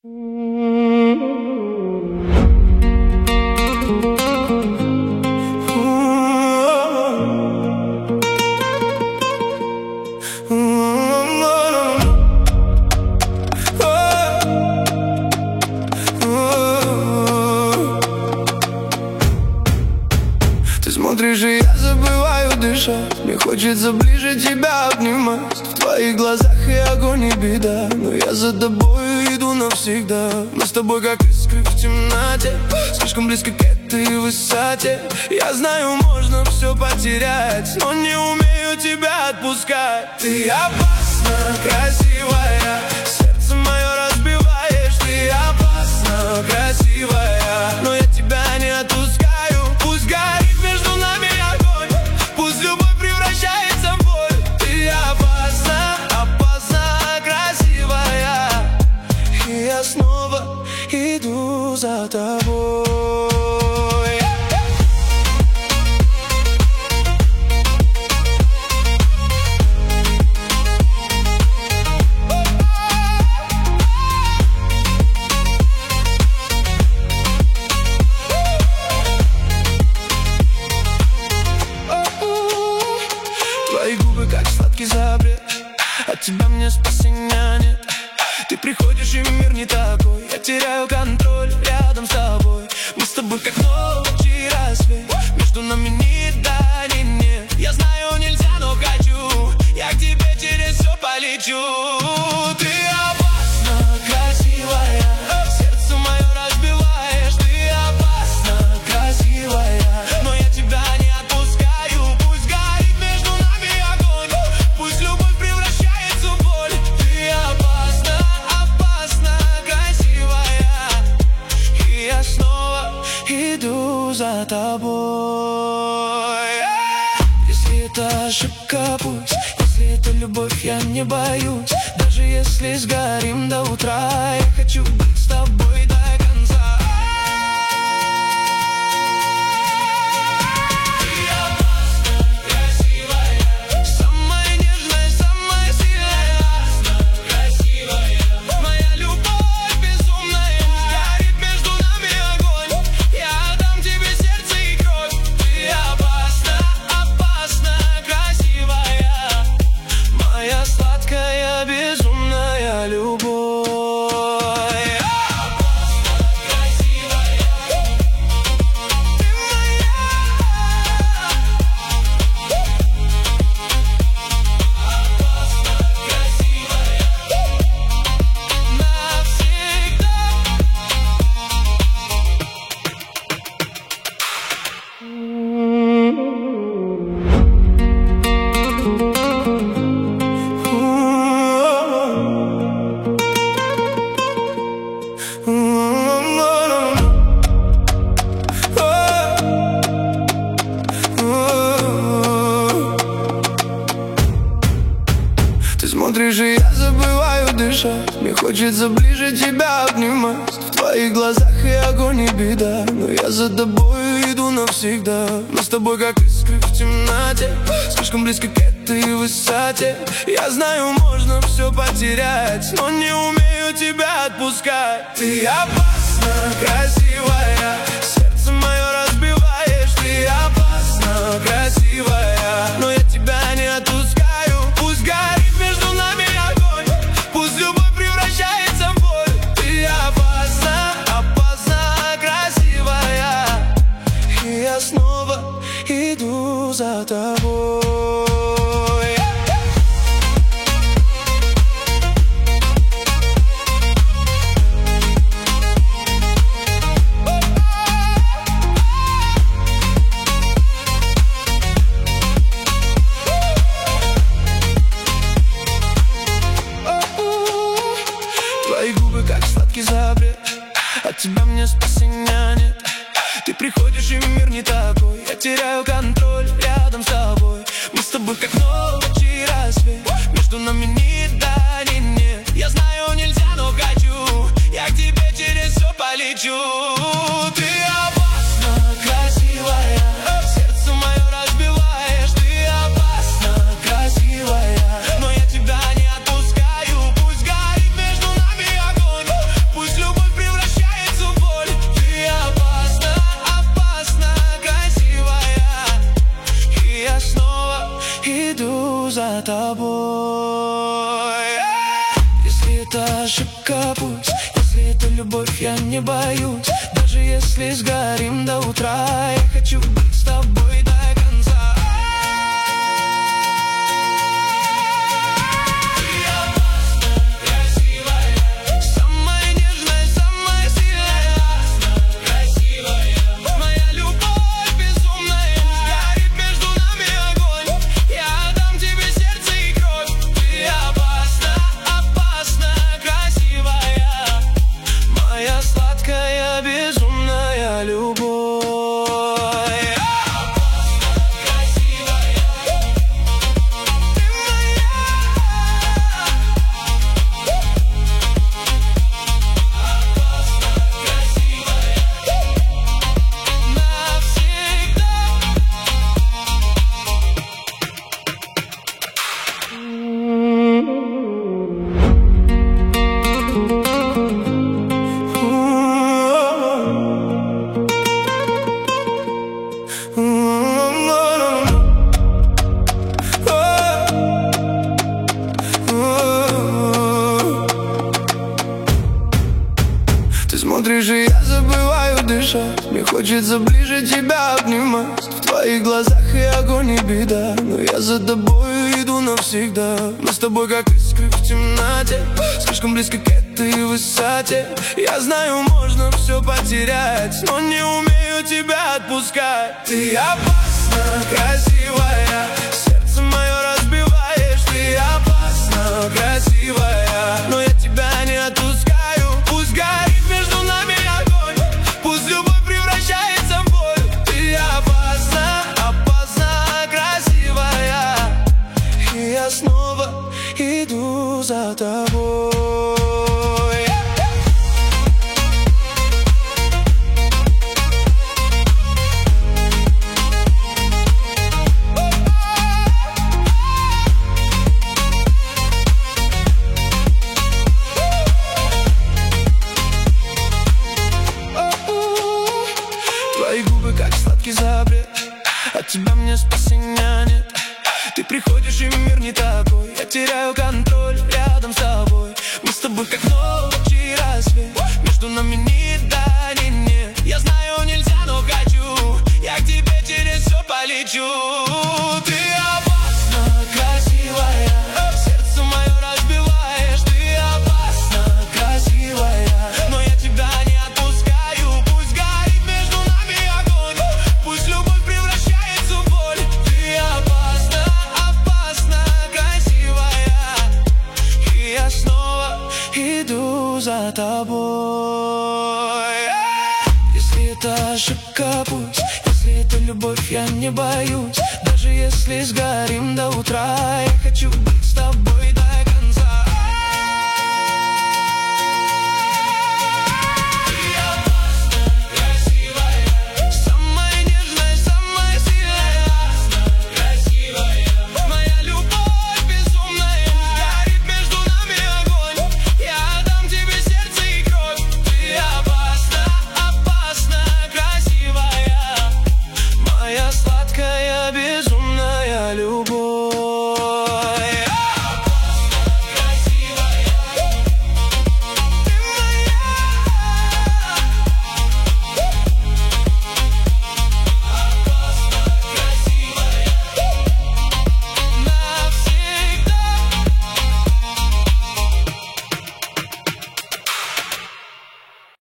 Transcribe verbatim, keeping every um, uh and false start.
Ты смотришь, и я забываю дышать. Мне хочется ближе тебя обнимать. В твоих глазах и огонь, и беда, но я за тобой иду навсегда. Мы с тобой как искры в темноте, слишком близко к этой высоте. Я знаю, можно все потерять, но не умею тебя отпускать. Ты опасна, красивая, сердце мое разбиваешь. Ты опасна, красивая, но я тебя не отпускаю. Пусть горит между нами огонь, пусть любовь превращается в боль. Ты опасна, опасна, красивая, и я снова иду за тобой. Твои губы как сладкий запрет, от тебя мне спасения нет. Ты приходишь, и мир не такой, я теряю контроль рядом с тобой. Мы с тобой как ночь и рассвет, между нами ни да, ни нет. Я знаю, нельзя, но хочу, я к тебе через все полечу. Ты опасна, красивая, сердце мое разбиваешь. Ты опасна, красивая, но я тебя не отпускаю. Пусть горит между нами огонь, пусть любовь превращается в боль. Ты опасна, опасна, красивая, и я снова иду за тобой. Если это ошибка, пусть, если это любовь, я не боюсь. Даже если сгорим до утра, я хочу быть с тобой до конца. Ты опасна, красивая, самая нежная, самая сильная. Опасна, красивая, моя любовь безумная. Горит между нами огонь, я отдам тебе сердце и кровь. Ты опасна, опасна, красивая, моя сладкая безумная любовь. Ты смотришь, и я забываю дышать. Мне хочется ближе тебя обнимать. В твоих глазах и огонь, и беда, но я за тобой иду навсегда. Мы с тобой как искры в темноте, слишком близко к этой высоте. Я знаю, можно все потерять, но не умею тебя отпускать. Ты опасна, красивая, сердце мое разбиваешь. Ты опасна, красивая, но я тебя не отпускаю. Пусть горит между нами огонь, пусть любовь превращается в боль. Ты опасна, опасна, красивая, и я снова иду за тобой. Твои губы как сладкий запрет, от тебя мне спасения нет. Ты приходишь, и мир не такой, я теряю контроль рядом с тобой. Мы с тобой как ночь и рассвет, между нами ни да, ни нет. Я знаю, нельзя, но хочу, я к тебе через все полечу. Ты опасна, красивая, сердце мое разбиваешь. Ты опасна, красивая, но я тебя не отпускаю. Пусть горит между нами огонь, пусть ошибка путь. Если это любовь, я не боюсь. Даже если сгорим до утра, я хочу быть с тобой до конца. Смотришь, и я забываю дышать. Мне хочется ближе тебя обнимать. В твоих глазах и огонь, и беда. Но я за тобой иду навсегда. Мы с тобой как искры в темноте, слишком близко к этой высоте. Я знаю, можно все потерять, но не умею тебя отпускать. Ты опасна, красивая, сердце мое разбиваешь. Ты опасна, красивая, но я тебя не отпускаю. Пусть горит между нами огонь, пусть любовь превращается в боль. Ты опасна, опасна, красивая, и я снова иду за тобой. Твои губы как сладкий запрет, от тебя мне спасения нет. Ты приходишь, и мир не такой. Я теряю контроль рядом с тобой. Мы с тобой как ночь и рассвет, между нами ни да, ни нет. Я знаю, нельзя, но хочу, я к тебе через все полечу. Ты опасна, красивая, сердце мое разбиваешь. Ты опасна, красивая, но я тебя не отпускаю. Пусть горит между нами огонь, пусть любовь превращается в боль. Ты опасна, опасна, красивая, и я снова иду за тобой. Если это ошибка путь, если это любовь, я не боюсь. Даже если сгорим до утра, я хочу быть